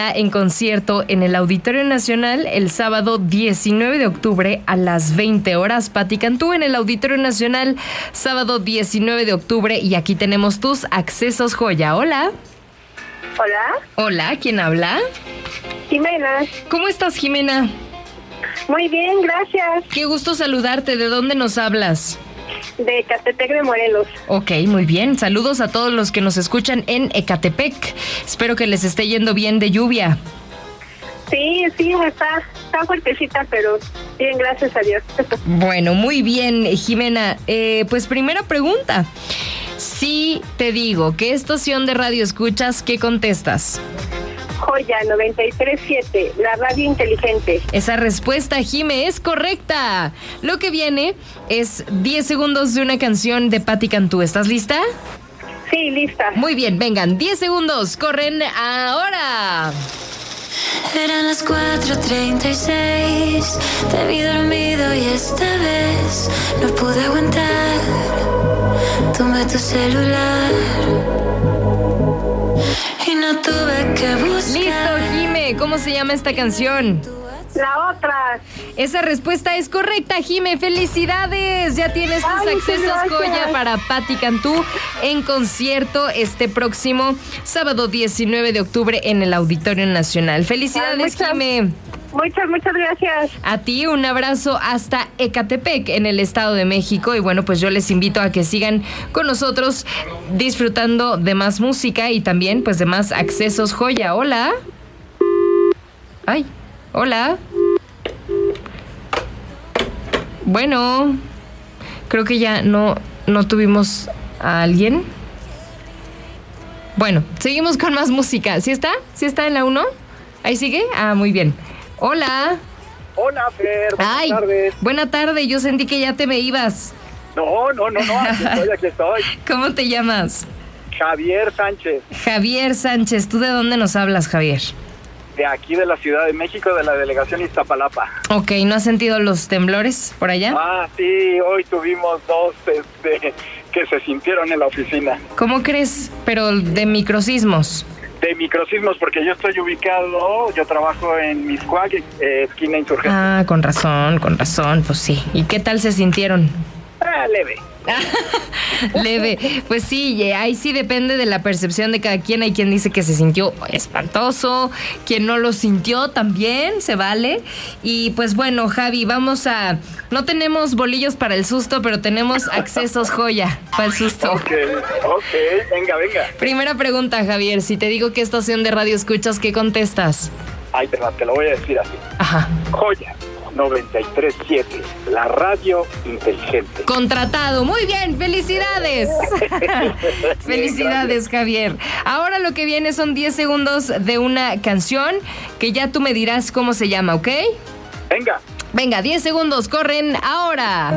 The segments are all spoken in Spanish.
En concierto en el Auditorio Nacional el sábado 19 de octubre a las 20 horas. Patti Cantú en el Auditorio Nacional, sábado 19 de octubre. Y aquí tenemos tus accesos joya. Hola. Hola. Hola, ¿quién habla? Jimena. ¿Cómo estás, Jimena? Muy bien, gracias. Qué gusto saludarte. ¿De dónde nos hablas? De Ecatepec de Morelos. Ok, muy bien. Saludos a todos los que nos escuchan en Ecatepec. Espero que les esté yendo bien de lluvia. Sí, está fuertecita, pero bien, gracias a Dios. Bueno, muy bien, Jimena. Pues primera pregunta. Si te digo, ¿qué estación de radio escuchas? ¿Qué contestas? Joya 93.7, la radio inteligente. Esa respuesta, Jime, es correcta. Lo que viene es 10 segundos de una canción de Patti Cantú. ¿Estás lista? Sí, lista. Muy bien, vengan, 10 segundos, corren ahora. Eran las 4:36, te vi dormido y esta vez no pude aguantar. Tomé tu celular y no tuve que buscar. Listo, Jime, ¿cómo se llama esta canción? La otra. Esa respuesta es correcta, Jime. ¡Felicidades! Ya tienes tus accesos joya para Patti Cantú en concierto este próximo sábado 19 de octubre en el Auditorio Nacional. ¡Felicidades, Jime! Muchas gracias. A ti un abrazo hasta Ecatepec en el Estado de México. Y bueno, pues yo les invito a que sigan con nosotros disfrutando de más música y también pues de más accesos joya. Hola. Ay, hola. Bueno, creo que ya no tuvimos a alguien. Bueno, seguimos con más música. ¿Sí está? ¿Sí está en la 1? ¿Ahí sigue? Ah, muy bien. Hola. Hola, Fer. Buenas tardes. Buena tarde. Yo sentí que ya te me ibas. No. Aquí estoy. ¿Cómo te llamas? Javier Sánchez. Javier Sánchez. ¿Tú de dónde nos hablas, Javier? De aquí, de la Ciudad de México, de la delegación Iztapalapa. Ok, ¿no has sentido los temblores por allá? Ah, sí. Hoy tuvimos 2 que se sintieron en la oficina. ¿Cómo crees? Pero de microsismos. De microsismos, porque yo estoy ubicado, yo trabajo en Mixcoac, esquina Insurgente. Ah, con razón, pues sí. ¿Y qué tal se sintieron? Leve. Leve. Pues sí, ahí sí depende de la percepción de cada quien. Hay quien dice que se sintió espantoso, quien no lo sintió también, se vale. Y pues bueno, Javi, no tenemos bolillos para el susto, pero tenemos accesos joya para el susto. Ok, venga. Primera pregunta, Javier, si te digo qué estación de radio escuchas, ¿qué contestas? Ay, te lo voy a decir así. Ajá. Joya 93.7, la radio inteligente. Contratado, muy bien, felicidades. Felicidades, Javier. Ahora lo que viene son 10 segundos de una canción que ya tú me dirás cómo se llama, ¿ok? Venga, 10 segundos, corren ahora.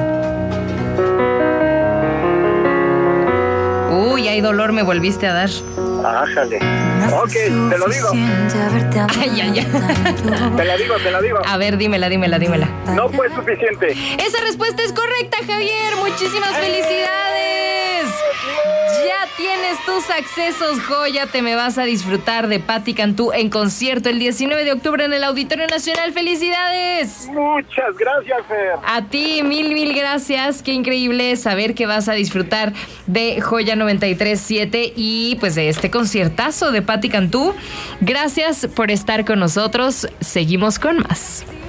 Uy, hay dolor, me volviste a dar. Ájale. Ok, te lo digo. Ay. Te la digo. A ver, dímela. No fue suficiente. Esa respuesta es correcta, Javier. Muchísimas felicidades. Ya tienes tus accesos joya. Te me vas a disfrutar de Patti Cantú en concierto el 19 de octubre en el Auditorio Nacional. ¡Felicidades! Muchas gracias, Fer. A ti, mil gracias. Qué increíble saber que vas a disfrutar de Joya 93.7 y pues de este conciertazo de Patti Cantú. Gracias por estar con nosotros. Seguimos con más.